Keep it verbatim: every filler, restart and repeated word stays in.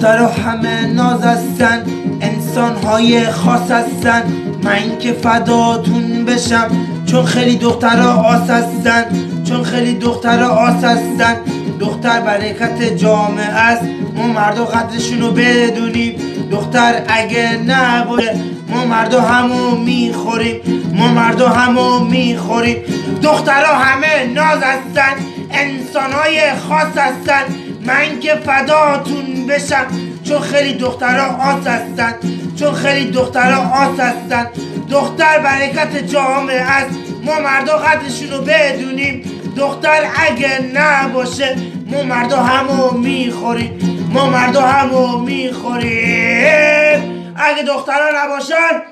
دخترها همه ناز هستن، انسانهای خاص هستن، من که فداتون بشم چون خیلی دخترها آس هستن، چون خیلی دخترها آس هستن. دختر برکت جامعه است، ما مردا قدرشونو بدونیم. دختر اگه نباشه ما مردا همو میخوریم، ما مردا همو میخوریم. دخترها همه ناز هستن، انسانهای خاص هستن، من که فداتون بشم چون خیلی دخترها آس هستن، چون خیلی دخترها آس هستن. دختر برکت جامعه است، ما مردا قدرشونو بدونیم. دختر اگه نباشه ما مردا همو میخوریم، ما مردا همو میخوریم. اگه دخترها نباشن